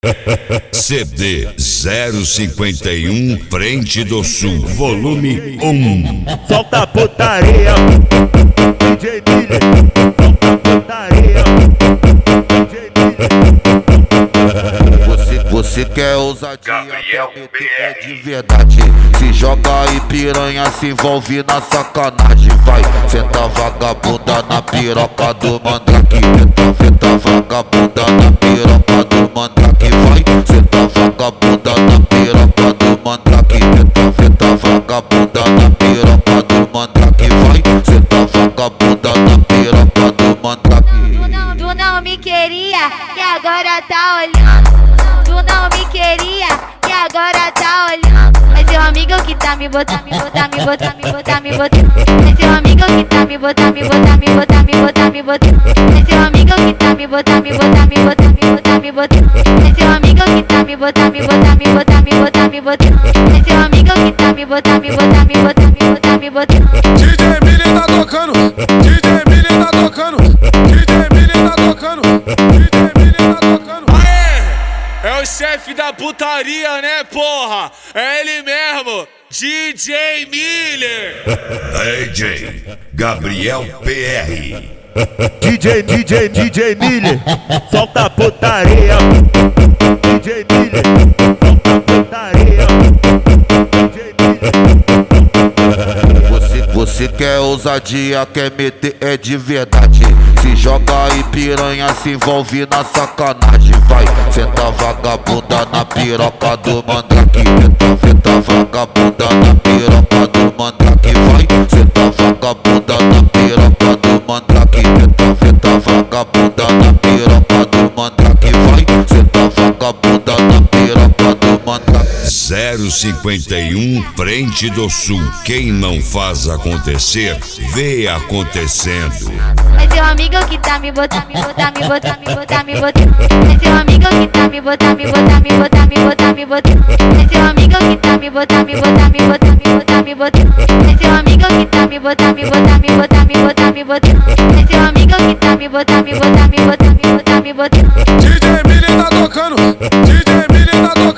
CD 051 Frente do Sul, volume 1. Solta a putaria, DJ Miller. Solta a putaria, DJ Miller. Você quer ousadia, é de verdade. Se joga e piranha se envolve na sacanagem. Vai, senta vagabunda na piroca do mandrake. Senta vagabunda na piroca do mandrake. Vai, senta vagabunda na piroca do mandrake. Senta vagabunda na piroca do mandrake. Vai, senta vagabunda na piroca do mandrake. Tu não me queria e agora tá olhando. Tu não me queria e agora tá olhando. É seu amigo que tá me botando, me botando. É seu amigo que tá me botando, me botando. É seu amigo que tá me botando, me botando. É seu amigo que tá me botando, me botando. É seu amigo que tá me botando, me botando. DJ Miller tá tocando, DJ Miller tá tocando, DJ Miller tá tocando, DJ Miller tá tocando. Aê! É o chefe da putaria, né, porra? É ele mesmo, DJ Miller. DJ Gabriel PR. DJ Miller. Solta a putaria, DJ Miller. Solta a putaria, DJ Miller. Você quer ousadia, quer meter, é de verdade. Se joga e piranha se envolve na sacanagem. Vai, senta vagabunda na piroca do mandrake. Senta vagabunda na piroca do mandrake. Vai, senta vagabunda na piroca do mandrake. Senta vagabunda na piroca do mandrake. Vai, senta vagabunda na piroca do mandrake. 051 Frente do Sul. Quem não faz acontecer, vê acontecendo. É seu amigo que tá me botando, me botando. É seu amigo que tá me botando, me botando. É seu amigo que tá me botando, me botando. É seu amigo que tá me botando, me botando. É seu amigo que tá me botando, me botando. DJ Miller tá tocando, DJ Miller tá tocando.